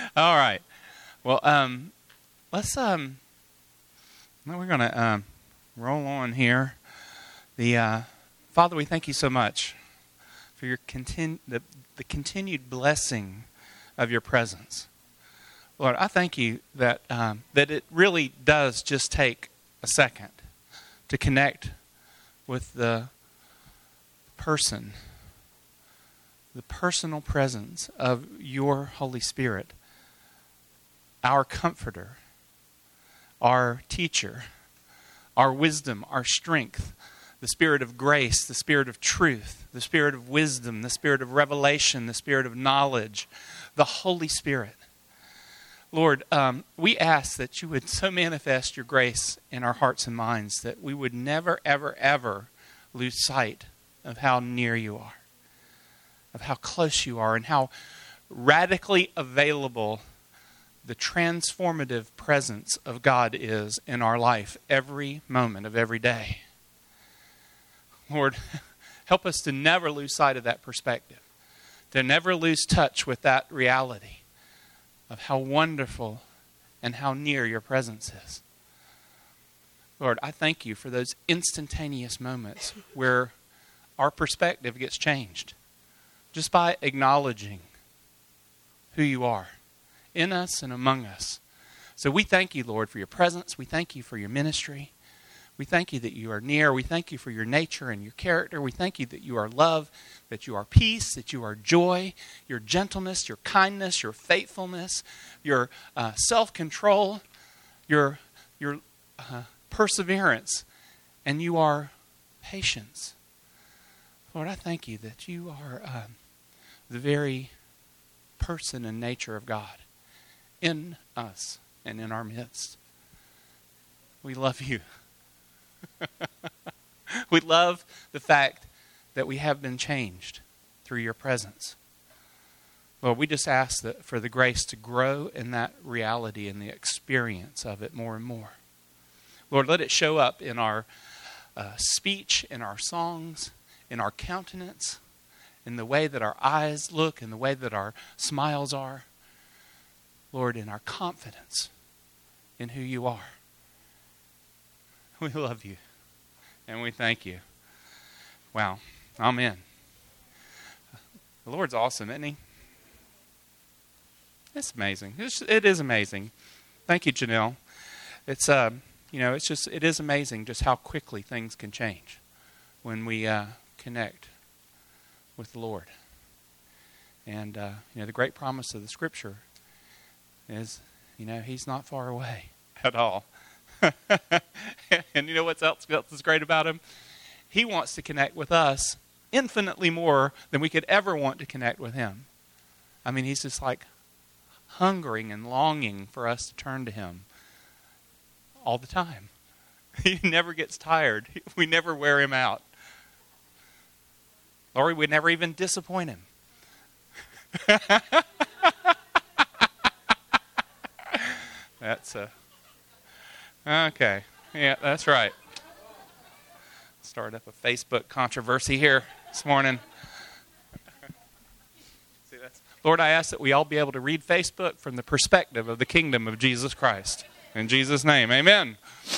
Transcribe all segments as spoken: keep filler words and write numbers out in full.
All right. Well, um, let's um, now we're gonna um, roll on here. The uh, Father, we thank you so much for your continu- the, the continued blessing of your presence. Lord, I thank you that um, that it really does just take a second to connect with the person, the personal presence of your Holy Spirit, our comforter, our teacher, our wisdom, our strength, the Spirit of grace, the Spirit of truth, the Spirit of wisdom, the Spirit of revelation, the Spirit of knowledge, the Holy Spirit. Lord, um, we ask that you would so manifest your grace in our hearts and minds that we would never, ever, ever lose sight of how near you are, of how close you are, and how radically available the transformative presence of God is in our life every moment of every day. Lord, help us to never lose sight of that perspective, to never lose touch with that reality of how wonderful and how near your presence is. Lord, I thank you for those instantaneous moments where our perspective gets changed just by acknowledging who you are in us and among us. So we thank you, Lord, for your presence. We thank you for your ministry. We thank you that you are near. We thank you for your nature and your character. We thank you that you are love, that you are peace, that you are joy, your gentleness, your kindness, your faithfulness, your uh, self-control, your, your uh, perseverance, and you are patience. Lord, I thank you that you are um, the very person and nature of God in us and in our midst. We love you. We love the fact that we have been changed through your presence. Lord, we just ask that for the grace to grow in that reality and the experience of it more and more. Lord, let it show up in our uh, speech, in our songs, in our countenance, in the way that our eyes look, in the way that our smiles are. Lord, in our confidence in who you are. We love you, and we thank you. Wow. Amen. The Lord's awesome, isn't he? It's amazing. It's, it is amazing. Thank you, Janelle. It's, uh, you know, it's just, it is amazing just how quickly things can change when we uh, connect with the Lord. And, uh, you know, the great promise of the Scripture is, you know, he's not far away at all. And you know what else, else is great about him? He wants to connect with us infinitely more than we could ever want to connect with him. I mean, he's just like hungering and longing for us to turn to him all the time. He never gets tired. We never wear him out. Or we never even disappoint him. That's a... Okay. Yeah, that's right. Start up a Facebook controversy here this morning. See, that's, Lord, I ask that we all be able to read Facebook from the perspective of the kingdom of Jesus Christ. In Jesus' name, amen.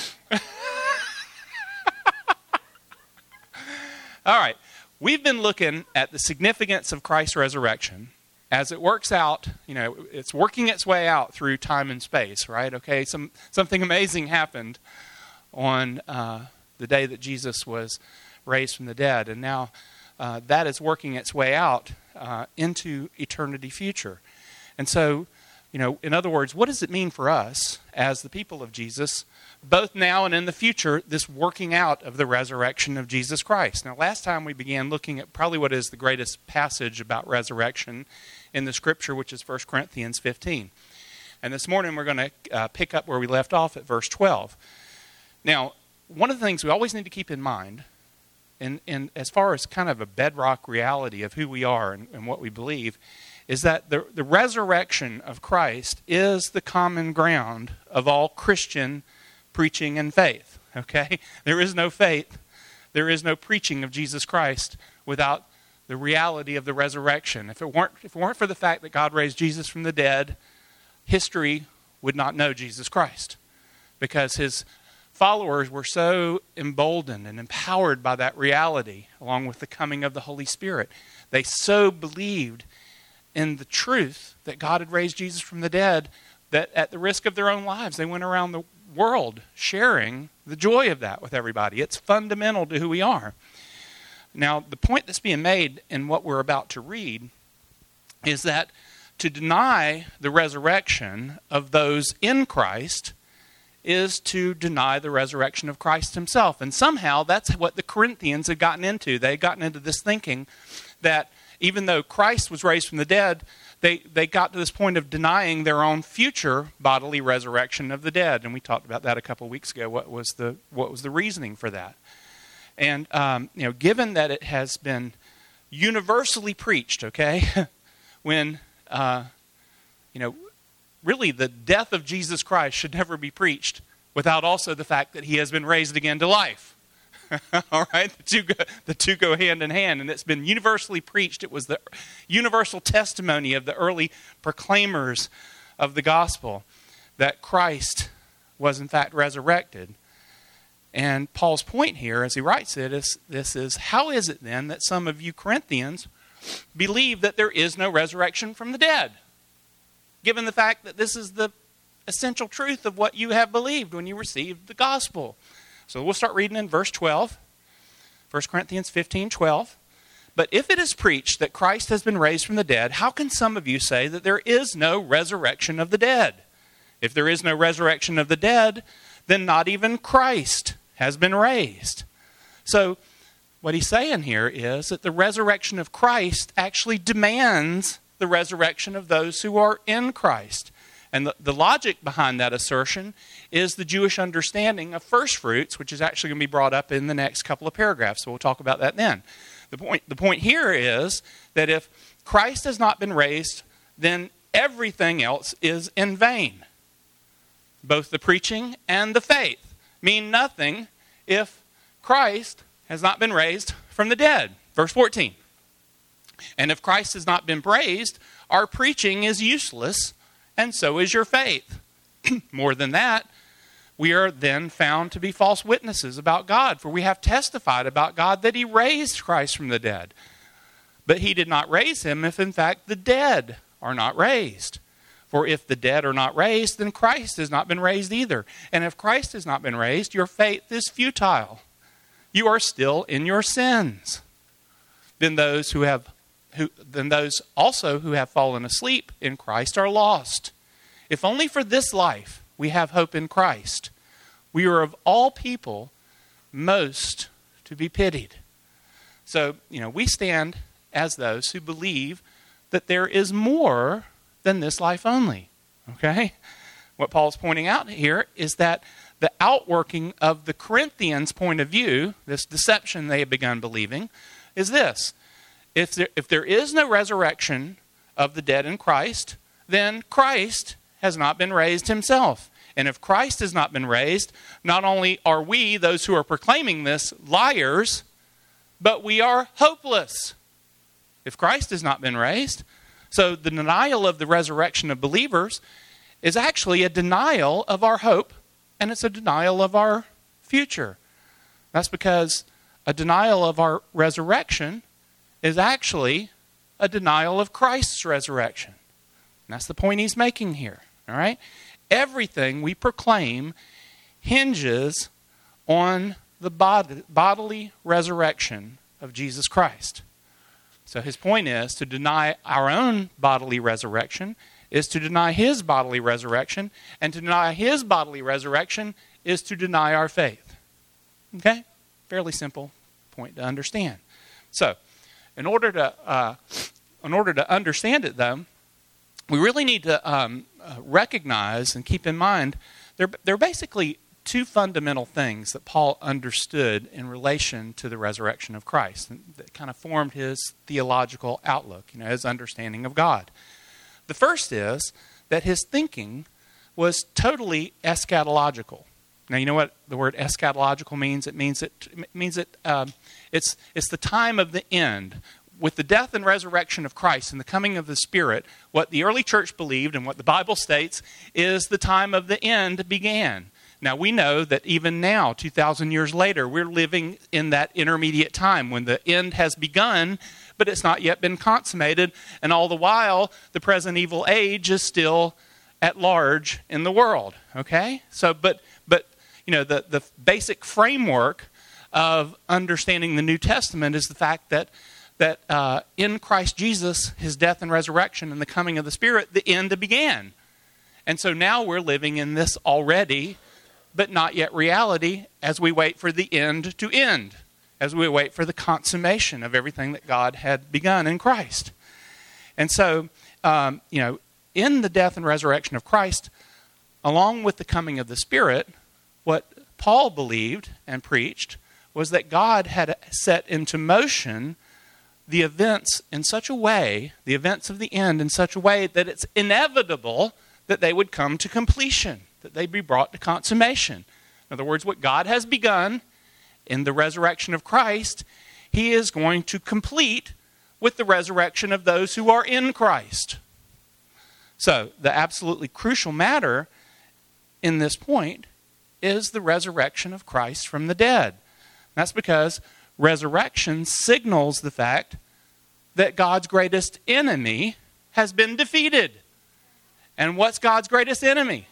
All right. We've been looking at the significance of Christ's resurrection as it works out, you know, it's working its way out through time and space, right? Okay, some something amazing happened on uh, the day that Jesus was raised from the dead, and now uh, that is working its way out uh, into eternity future. And so, you know, in other words, what does it mean for us as the people of Jesus, both now and in the future, this working out of the resurrection of Jesus Christ? Now, last time we began looking at probably what is the greatest passage about resurrection in the Scripture, which is First Corinthians fifteen. And this morning we're going to uh, pick up where we left off at verse twelve. Now, one of the things we always need to keep in mind, and, and as far as kind of a bedrock reality of who we are and, and what we believe, is that the, the resurrection of Christ is the common ground of all Christian preaching and faith. Okay? There is no faith, there is no preaching of Jesus Christ without the reality of the resurrection. If it weren't, if it weren't for the fact that God raised Jesus from the dead, history would not know Jesus Christ, because his followers were so emboldened and empowered by that reality, along with the coming of the Holy Spirit. They so believed in the truth that God had raised Jesus from the dead that at the risk of their own lives, they went around the world sharing the joy of that with everybody. It's fundamental to who we are. Now, the point that's being made in what we're about to read is that to deny the resurrection of those in Christ is to deny the resurrection of Christ himself. And somehow that's what the Corinthians had gotten into. They had gotten into this thinking that even though Christ was raised from the dead, they, they got to this point of denying their own future bodily resurrection of the dead. And we talked about that a couple of weeks ago. What was the what was the reasoning for that? And um, you know, given that it has been universally preached, okay, when uh, you know, really the death of Jesus Christ should never be preached without also the fact that he has been raised again to life. All right, the two, go, the two go hand in hand, and it's been universally preached. It was the universal testimony of the early proclaimers of the gospel that Christ was in fact resurrected. And Paul's point here, as he writes it, is this is, how is it then that some of you Corinthians believe that there is no resurrection from the dead, given the fact that this is the essential truth of what you have believed when you received the gospel? So we'll start reading in verse twelve, First Corinthians fifteen, twelve. But if it is preached that Christ has been raised from the dead, how can some of you say that there is no resurrection of the dead? If there is no resurrection of the dead, then not even Christ has been raised. So what he's saying here is that the resurrection of Christ actually demands the resurrection of those who are in Christ. And the, the logic behind that assertion is the Jewish understanding of first fruits, which is actually going to be brought up in the next couple of paragraphs. So we'll talk about that then. The point, the point here is that if Christ has not been raised, then everything else is in vain. Both the preaching and the faith mean nothing if Christ has not been raised from the dead. Verse fourteen. And if Christ has not been raised, our preaching is useless, and so is your faith. More than that, we are then found to be false witnesses about God, for we have testified about God that he raised Christ from the dead. But he did not raise him if in fact the dead are not raised. For if the dead are not raised, then Christ has not been raised either. And if Christ has not been raised, your faith is futile. You are still in your sins. Then those who have Who, then those also who have fallen asleep in Christ are lost. If only for this life we have hope in Christ, we are of all people most to be pitied. So, you know, we stand as those who believe that there is more than this life only. Okay? What Paul's pointing out here is that the outworking of the Corinthians' point of view, this deception they have begun believing, is this. If there, if there is no resurrection of the dead in Christ, then Christ has not been raised himself. And if Christ has not been raised, not only are we, those who are proclaiming this, liars, but we are hopeless. If Christ has not been raised. So the denial of the resurrection of believers is actually a denial of our hope, and it's a denial of our future. That's because a denial of our resurrection is actually a denial of Christ's resurrection. And that's the point he's making here. All right? Everything we proclaim hinges on the bod- bodily resurrection of Jesus Christ. So his point is to deny our own bodily resurrection is to deny his bodily resurrection, and to deny his bodily resurrection is to deny our faith. Okay? Fairly simple point to understand. So, In order to uh, in order to understand it, though, we really need to um, uh, recognize and keep in mind there, there are basically two fundamental things that Paul understood in relation to the resurrection of Christ, and that kind of formed his theological outlook, you know, his understanding of God. The first is that his thinking was totally eschatological. Now, you know what the word eschatological means? It means it, it means it. Um, it's it's the time of the end. with the death and resurrection of Christ and the coming of the Spirit, what the early church believed and what the Bible states is the time of the end began. Now, we know that even now, two thousand years later, we're living in that intermediate time when the end has begun, but it's not yet been consummated. And all the while, the present evil age is still at large in the world. Okay? So, but, but you know, the, the basic framework of understanding the New Testament is the fact that, that uh, in Christ Jesus, his death and resurrection and the coming of the Spirit, the end began. And so now we're living in this already, but not yet reality, as we wait for the end to end, as we wait for the consummation of everything that God had begun in Christ. And so, um, you know, in the death and resurrection of Christ, along with the coming of the Spirit, what Paul believed and preached was that God had set into motion the events in such a way, the events of the end in such a way that it's inevitable that they would come to completion, that they'd be brought to consummation. In other words, what God has begun in the resurrection of Christ, he is going to complete with the resurrection of those who are in Christ. So, the absolutely crucial matter in this point is the resurrection of Christ from the dead. That's because resurrection signals the fact that God's greatest enemy has been defeated. And what's God's greatest enemy?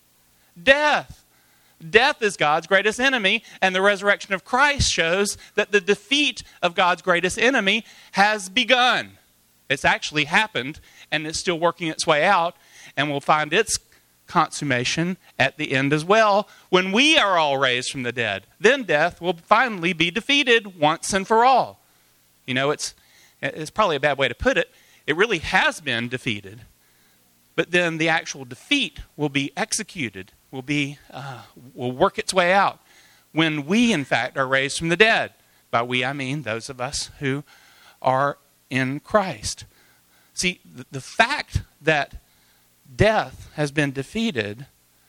Death. Death is God's greatest enemy, and the resurrection of Christ shows that the defeat of God's greatest enemy has begun. It's actually happened, and it's still working its way out, and we'll find its consummation at the end as well, when we are all raised from the dead. Then death will finally be defeated once and for all. You know, it's, it's probably a bad way to put it. It really has been defeated, but then the actual defeat will be executed, will be uh, will work its way out when we, in fact, are raised from the dead. By we, I mean those of us who are in Christ. See, the, the fact that death has been defeated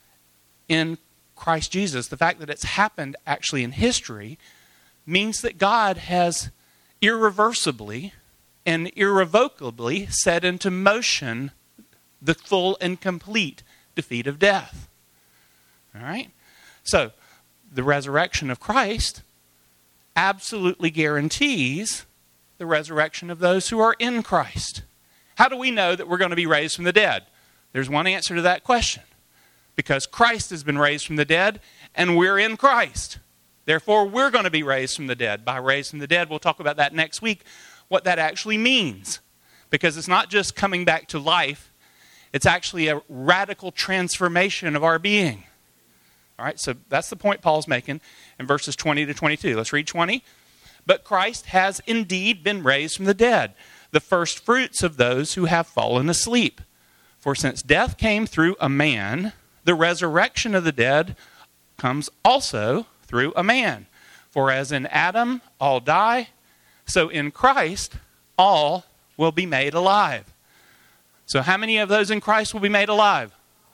in Christ Jesus, the fact that it's happened actually in history, means that God has irreversibly and irrevocably set into motion the full and complete defeat of death. All right? So, the resurrection of Christ absolutely guarantees the resurrection of those who are in Christ. How do we know that we're going to be raised from the dead? There's one answer to that question. Because Christ has been raised from the dead, and we're in Christ. Therefore, we're going to be raised from the dead. By raised from the dead, we'll talk about that next week, what that actually means. Because it's not just coming back to life, it's actually a radical transformation of our being. All right, so that's the point Paul's making in verses twenty to twenty-two. Let's read twenty. But Christ has indeed been raised from the dead, the first fruits of those who have fallen asleep. For since death came through a man, the resurrection of the dead comes also through a man. For as in Adam all die, so in Christ all will be made alive. So how many of those in Christ will be made alive?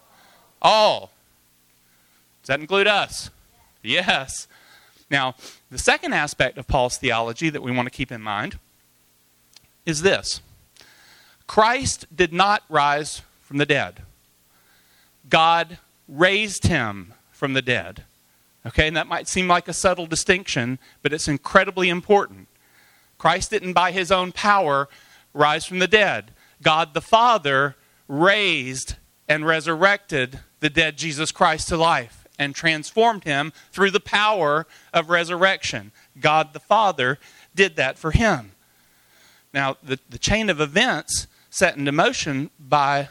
All. Does that include us? Yes. Now, the second aspect of Paul's theology that we want to keep in mind is this. Christ did not rise from the dead. God raised him from the dead. Okay, and that might seem like a subtle distinction, but it's incredibly important. Christ didn't by his own power rise from the dead. God the Father raised and resurrected the dead Jesus Christ to life and transformed him through the power of resurrection. God the Father did that for him. Now, the, the chain of events set into motion by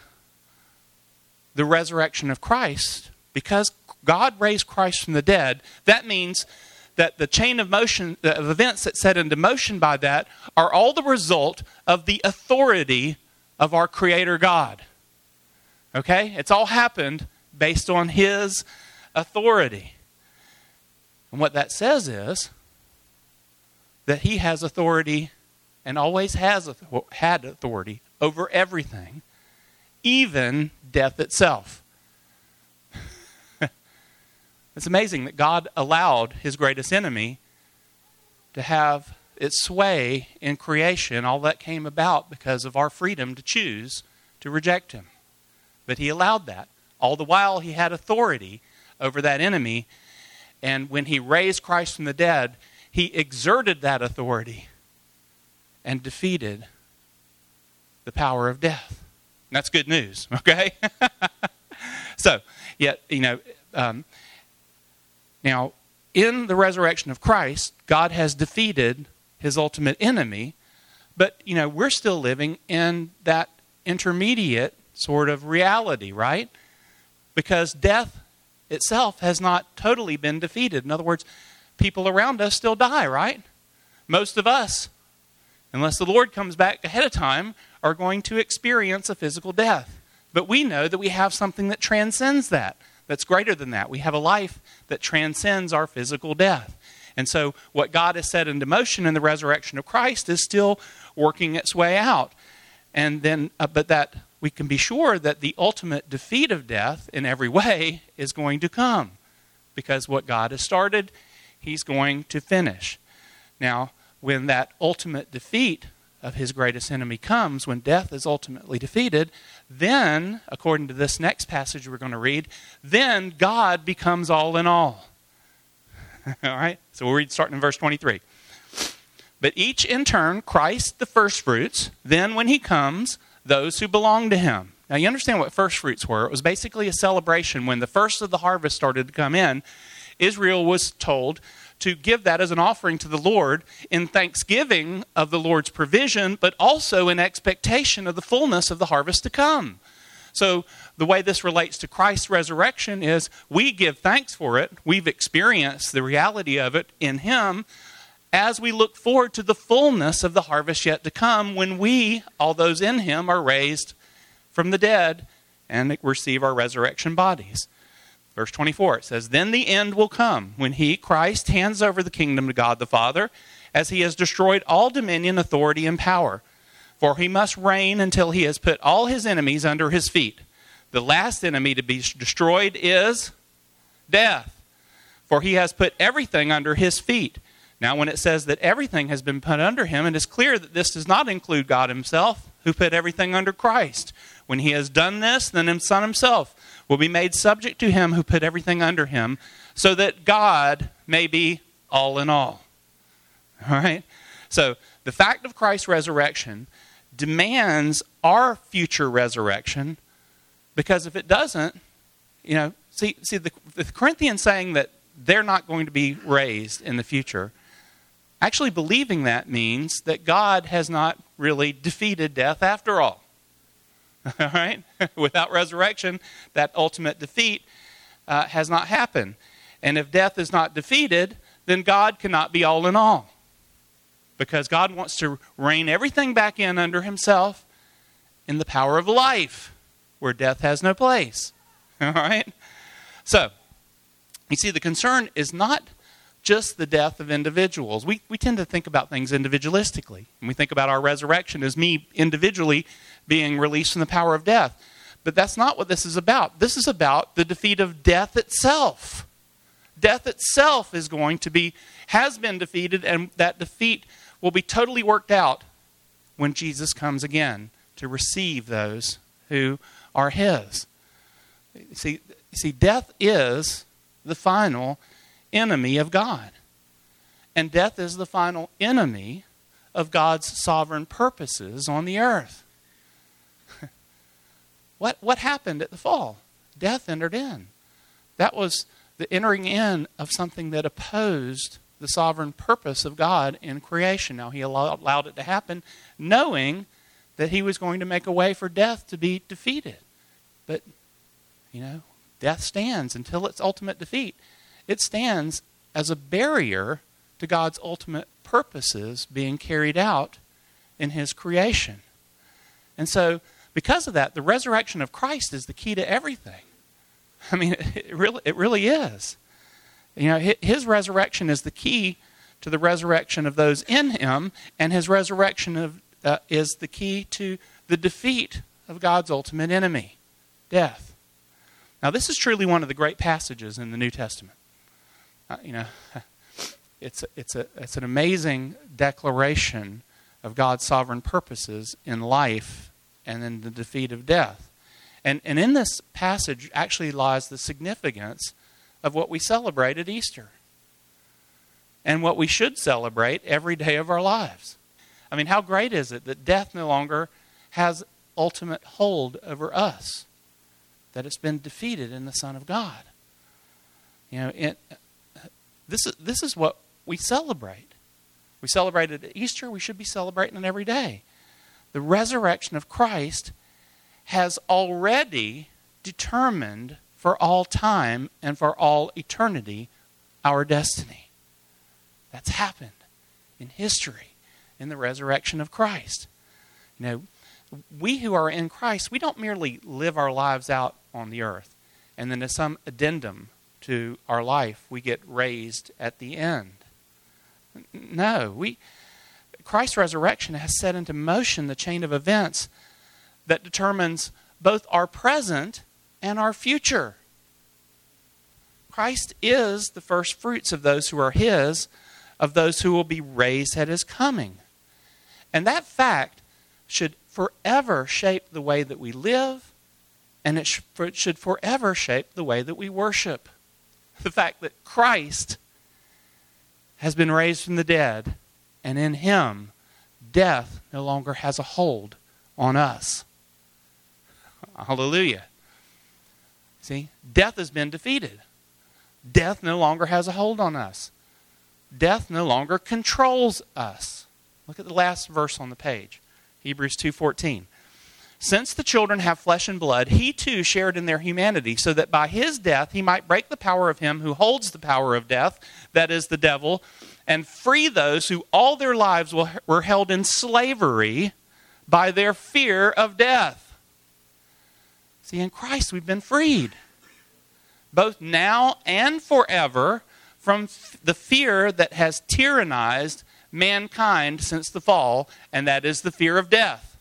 the resurrection of Christ, because God raised Christ from the dead, that means that the chain of motion, of events that set into motion by that are all the result of the authority of our Creator God. Okay? It's all happened based on his authority. And what that says is that he has authority and always has had authority over everything, even death itself. It's amazing that God allowed his greatest enemy to have its sway in creation, all that came about because of our freedom to choose to reject him. But he allowed that. All the while he had authority over that enemy. And when he raised Christ from the dead, he exerted that authority and defeated the power of death. And that's good news, okay? So, yet, you know, um, now, in the resurrection of Christ, God has defeated his ultimate enemy, but, you know, we're still living in that intermediate sort of reality, right? Because death itself has not totally been defeated. In other words, people around us still die, right? Most of us, unless the Lord comes back ahead of time, are going to experience a physical death. But we know that we have something that transcends that, that's greater than that. We have a life that transcends our physical death. And so what God has set into motion in the resurrection of Christ is still working its way out. And then, uh, but that we can be sure that the ultimate defeat of death in every way is going to come. Because what God has started, he's going to finish. Now, when that ultimate defeat of his greatest enemy comes, when death is ultimately defeated, then, according to this next passage we're going to read, then God becomes all in all. All right? So we'll read starting in verse twenty-three. But each in turn, Christ the firstfruits, then when he comes, those who belong to him. Now you understand what firstfruits were. It was basically a celebration. When the first of the harvest started to come in, Israel was told to give that as an offering to the Lord in thanksgiving of the Lord's provision, but also in expectation of the fullness of the harvest to come. So the way this relates to Christ's resurrection is we give thanks for it. We've experienced the reality of it in him as we look forward to the fullness of the harvest yet to come when we, all those in him, are raised from the dead and receive our resurrection bodies. Verse twenty-four, it says, then the end will come when he, Christ, hands over the kingdom to God the Father, as he has destroyed all dominion, authority, and power. For he must reign until he has put all his enemies under his feet. The last enemy to be destroyed is death. For he has put everything under his feet. Now, when it says that everything has been put under him, it is clear that this does not include God himself, who put everything under Christ. When he has done this, then his Son himself will be made subject to him who put everything under him, so that God may be all in all. All right? So, the fact of Christ's resurrection demands our future resurrection, because if it doesn't, you know, see, see the, the Corinthians saying that they're not going to be raised in the future, actually believing that means that God has not really defeated death after all. All right? Without resurrection, that ultimate defeat uh, has not happened. And if death is not defeated, then God cannot be all in all. Because God wants to rein everything back in under himself in the power of life, where death has no place. All right? So, you see, the concern is not just the death of individuals. We, we tend to think about things individualistically. And we think about our resurrection as me individually being released from the power of death. But that's not what this is about. This is about the defeat of death itself. Death itself is going to be, has been defeated, and that defeat will be totally worked out when Jesus comes again to receive those who are his. See, see, death is the final enemy of God. And death is the final enemy of God's sovereign purposes on the earth. What, what happened at the fall? Death entered in. That was the entering in of something that opposed the sovereign purpose of God in creation. Now, he allowed, allowed it to happen knowing that he was going to make a way for death to be defeated. But, you know, death stands until its ultimate defeat. It stands as a barrier to God's ultimate purposes being carried out in his creation. And so, because of that, the resurrection of Christ is the key to everything. I mean, it really, it really is. You know, his resurrection is the key to the resurrection of those in him, and his resurrection of, uh, is the key to the defeat of God's ultimate enemy, death. Now, this is truly one of the great passages in the New Testament. Uh, you know, it's, it's, a, it's an amazing declaration of God's sovereign purposes in life and in the defeat of death. And, and in this passage actually lies the significance of what we celebrate at Easter and what we should celebrate every day of our lives. I mean, how great is it that death no longer has ultimate hold over us, that it's been defeated in the Son of God. You know, it, this is, this is what we celebrate. We celebrate it at Easter. We should be celebrating it every day. The resurrection of Christ has already determined for all time and for all eternity our destiny. That's happened in history in the resurrection of Christ. You know, we who are in Christ, we don't merely live our lives out on the earth and then as some addendum to our life we get raised at the end. No, we Christ's resurrection has set into motion the chain of events that determines both our present and our future. Christ is the first fruits of those who are His, of those who will be raised at His coming. And that fact should forever shape the way that we live, and it should forever shape the way that we worship. The fact that Christ has been raised from the dead, and in Him, death no longer has a hold on us. Hallelujah. See, death has been defeated. Death no longer has a hold on us. Death no longer controls us. Look at the last verse on the page. Hebrews two fourteen. Since the children have flesh and blood, He too shared in their humanity, so that by His death He might break the power of him who holds the power of death, that is the devil, and free those who all their lives were held in slavery by their fear of death. See, in Christ we've been freed, both now and forever, from the fear that has tyrannized mankind since the fall, and that is the fear of death.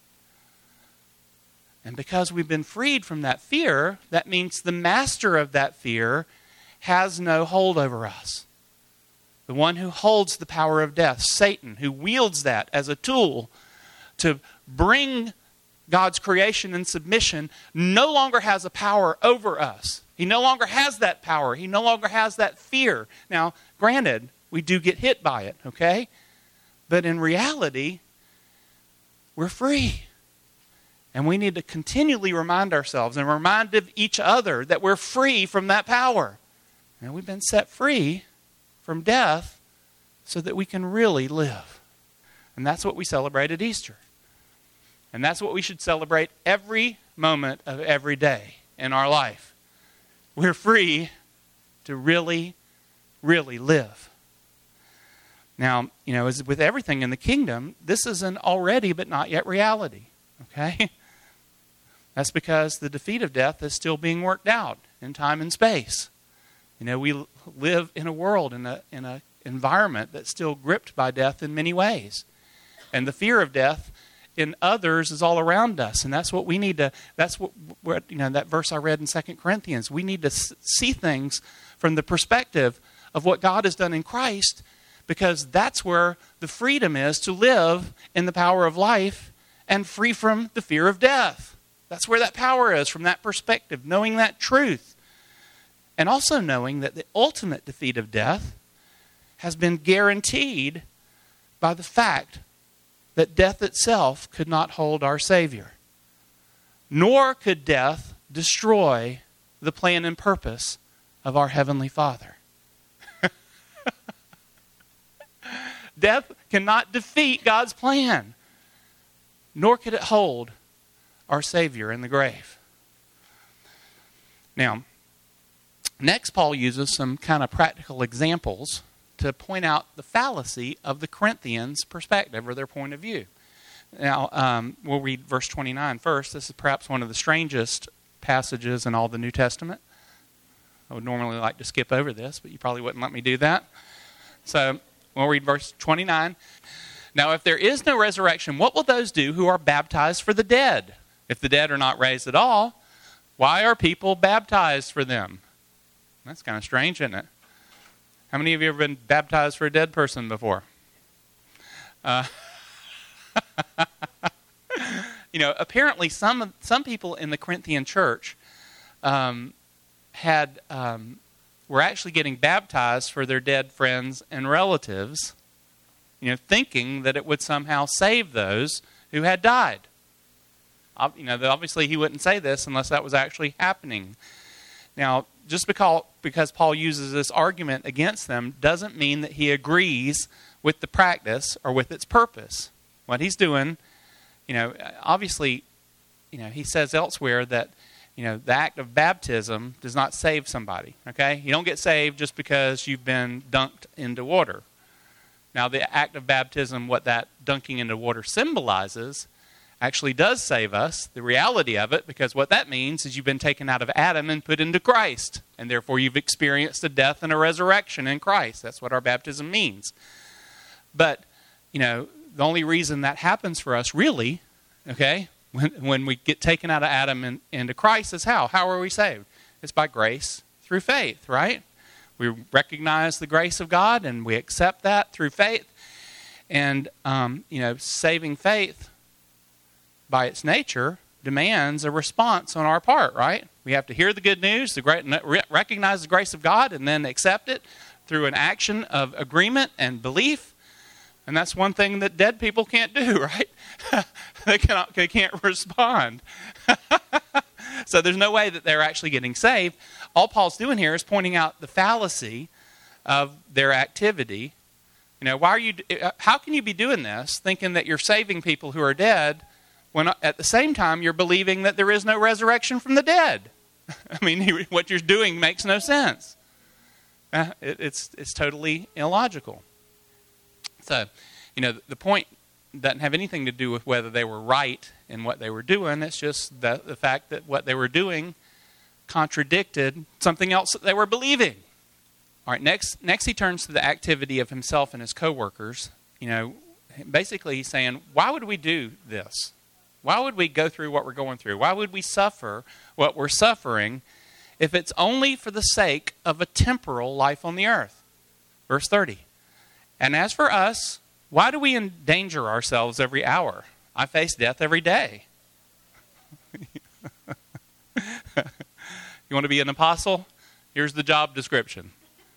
And because we've been freed from that fear, that means the master of that fear has no hold over us. The one who holds the power of death, Satan, who wields that as a tool to bring God's creation in submission, no longer has a power over us. He no longer has that power. He no longer has that fear. Now, granted, we do get hit by it, okay? But in reality, we're free. And we need to continually remind ourselves and remind each other that we're free from that power. And we've been set free from death so that we can really live. And that's what we celebrate at Easter. And that's what we should celebrate every moment of every day in our life. We're free to really, really live. Now, you know, as with everything in the kingdom, this is an already but not yet reality. Okay? That's because the defeat of death is still being worked out in time and space. You know, we live in a world, in a in a environment that's still gripped by death in many ways. And the fear of death in others is all around us. And that's what we need to, that's what, what you know, that verse I read in Second Corinthians. We need to see things from the perspective of what God has done in Christ, because that's where the freedom is to live in the power of life and free from the fear of death. That's where that power is, from that perspective, knowing that truth. And also knowing that the ultimate defeat of death has been guaranteed by the fact that death itself could not hold our Savior. Nor could death destroy the plan and purpose of our Heavenly Father. Death cannot defeat God's plan. Nor could it hold our Savior in the grave. Now, next Paul uses some kind of practical examples to point out the fallacy of the Corinthians' perspective or their point of view. Now, um, we'll read verse twenty-nine first. This is perhaps one of the strangest passages in all the New Testament. I would normally like to skip over this, but you probably wouldn't let me do that. So, we'll read verse twenty-nine. Now, if there is no resurrection, what will those do who are baptized for the dead? If the dead are not raised at all, why are people baptized for them? That's kind of strange, isn't it? How many of you have ever been baptized for a dead person before? Uh, you know, apparently some some people in the Corinthian church um, had um, were actually getting baptized for their dead friends and relatives, you know, thinking that it would somehow save those who had died. You know, obviously he wouldn't say this unless that was actually happening. Now, just because because Paul uses this argument against them doesn't mean that he agrees with the practice or with its purpose. What he's doing, you know, obviously, you know, he says elsewhere that, you know, the act of baptism does not save somebody, okay? You don't get saved just because you've been dunked into water. Now, the act of baptism, what that dunking into water symbolizes, actually does save us, the reality of it, because what that means is you've been taken out of Adam and put into Christ, and therefore you've experienced a death and a resurrection in Christ. That's what our baptism means. But, you know, the only reason that happens for us, really, okay, when, when we get taken out of Adam and into Christ is how? How are we saved? It's by grace through faith, right? We recognize the grace of God, and we accept that through faith. And, um, you know, saving faith, by its nature, demands a response on our part, right? We have to hear the good news, the great, recognize the grace of God, and then accept it through an action of agreement and belief. And that's one thing that dead people can't do, right? they cannot, they can't respond. So there's no way that they're actually getting saved. All Paul's doing here is pointing out the fallacy of their activity. You know, why are you? How can you be doing this, thinking that you're saving people who are dead, when at the same time you're believing that there is no resurrection from the dead? I mean, what you're doing makes no sense. Uh, it, it's it's totally illogical. So, you know, the point doesn't have anything to do with whether they were right in what they were doing. It's just the, the fact that what they were doing contradicted something else that they were believing. All right, next, next he turns to the activity of himself and his co-workers. You know, basically he's saying, why would we do this? Why would we go through what we're going through? Why would we suffer what we're suffering if it's only for the sake of a temporal life on the earth? Verse thirty. And as for us, why do we endanger ourselves every hour? I face death every day. You want to be an apostle? Here's the job description.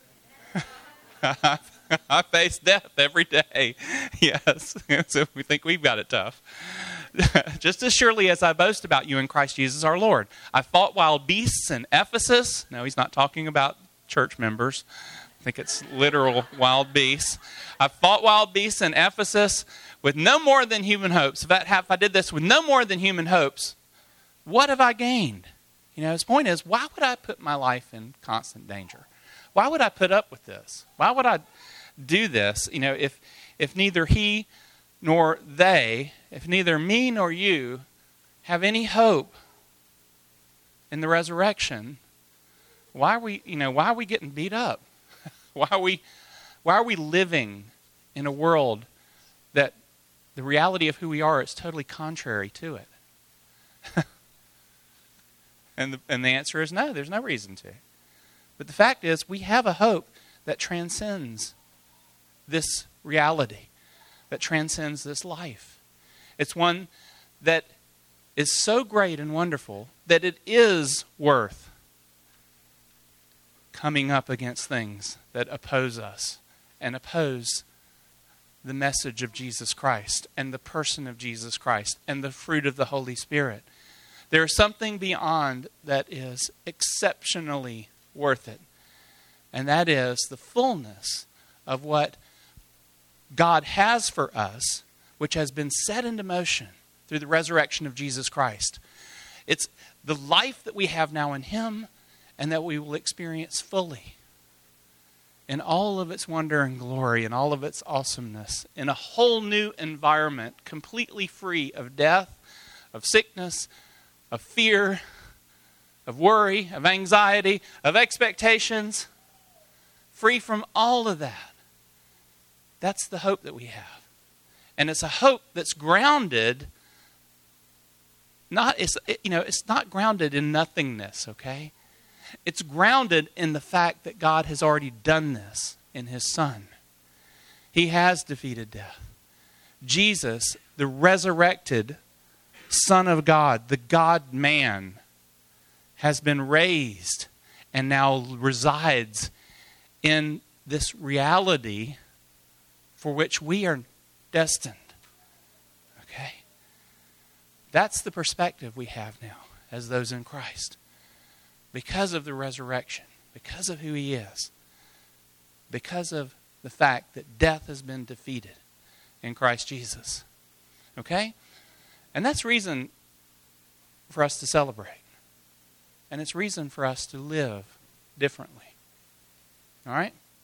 I face death every day. Yes. So we think we've got it tough. Just as surely as I boast about you in Christ Jesus our Lord. I fought wild beasts in Ephesus. No, he's not talking about church members. I think it's literal wild beasts. I fought wild beasts in Ephesus with no more than human hopes. If I, if I did this with no more than human hopes, what have I gained? You know, his point is, why would I put my life in constant danger? Why would I put up with this? Why would I do this? You know, if if neither he nor they, if neither me nor you have any hope in the resurrection, why are we, you know, why are we getting beat up? Why are we why are we living in a world that the reality of who we are is totally contrary to it? and the, and the answer is no, there's no reason to. But the fact is, we have a hope that transcends this reality, that transcends this life. It's one that is so great and wonderful that it is worth coming up against things that oppose us and oppose the message of Jesus Christ and the person of Jesus Christ and the fruit of the Holy Spirit. There is something beyond that is exceptionally worth it. And that is the fullness of what God has for us, which has been set into motion through the resurrection of Jesus Christ. It's the life that we have now in Him and that we will experience fully in all of its wonder and glory and all of its awesomeness in a whole new environment, completely free of death, of sickness, of fear, of worry, of anxiety, of expectations, free from all of that. That's the hope that we have. And it's a hope that's grounded, not it's you know, it's not grounded in nothingness, okay? It's grounded in the fact that God has already done this in his Son. He has defeated death. Jesus, the resurrected Son of God, the God-man, has been raised and now resides in this reality for which we are destined. Okay? That's the perspective we have now as those in Christ. Because of the resurrection, because of who he is, because of the fact that death has been defeated in Christ Jesus. Okay? And that's reason for us to celebrate. And it's reason for us to live differently. All right?